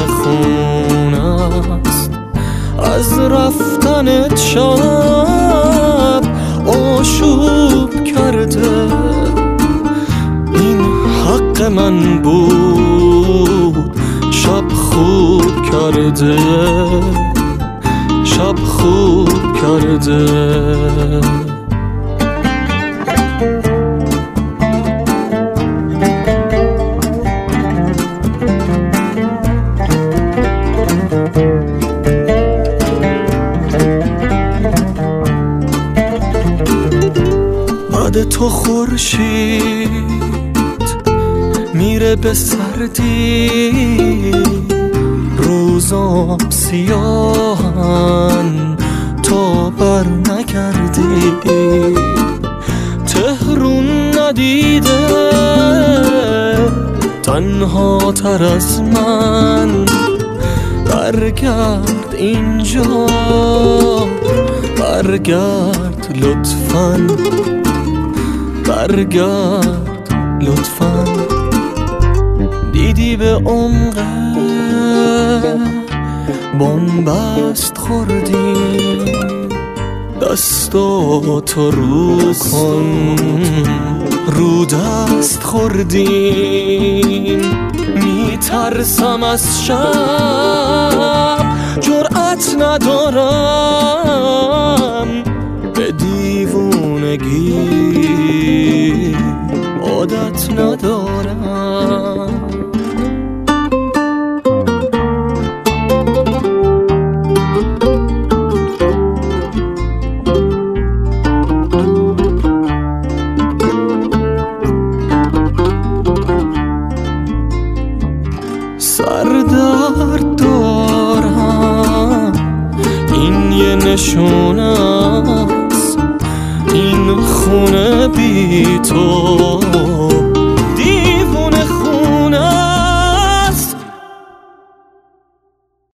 خون است از رفتنت شب آشوب کرده. این حق من بود شب خوب کرده، شب خوب کرده. بعد تو خورشید میره به سردی، روزام سیاهن تا بر نگردی. تهرون ندیده تنها تر از من، برگرد اینجا برگرد لطفاً، برگرد لطفاً. دیدی به عمق بنبست خوردی، دستاتو رو کن رو دست خوردیم. میترسم از شب جرأت ندارم، به دیوونگی عادت ندارم. سردرد دارم این یه نشونه است، این خونه بی تو